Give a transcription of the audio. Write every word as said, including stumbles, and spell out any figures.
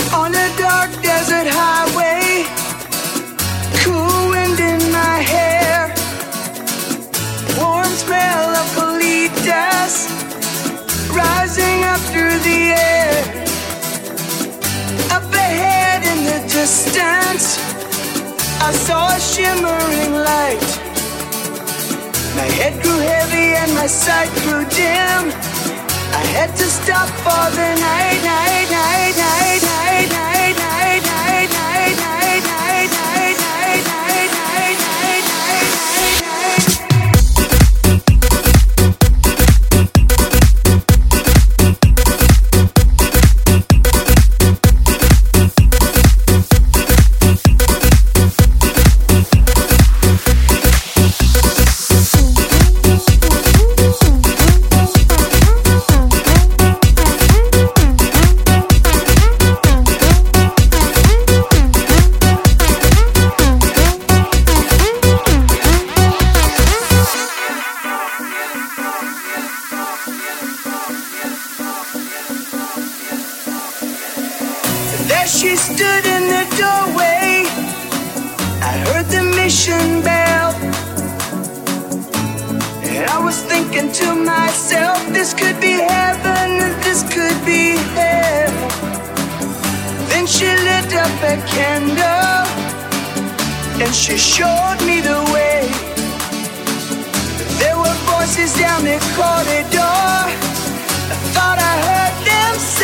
On a dark desert highway, cool wind in my hair, warm smell of colitas rising up through the air. Up ahead in the distance, I saw a shimmering light. My head grew heavy and my sight grew dim. I had to stop for the night, night, night, night, night, night, night, night, night, night, night, night, night, night, night, night, she stood in the doorway. I heard the mission bell, and I was thinking to myself, this could be heaven, this could be hell. Then she lit up a candle, and she showed me the way. There were voices down the corridor, I thought I heard them say,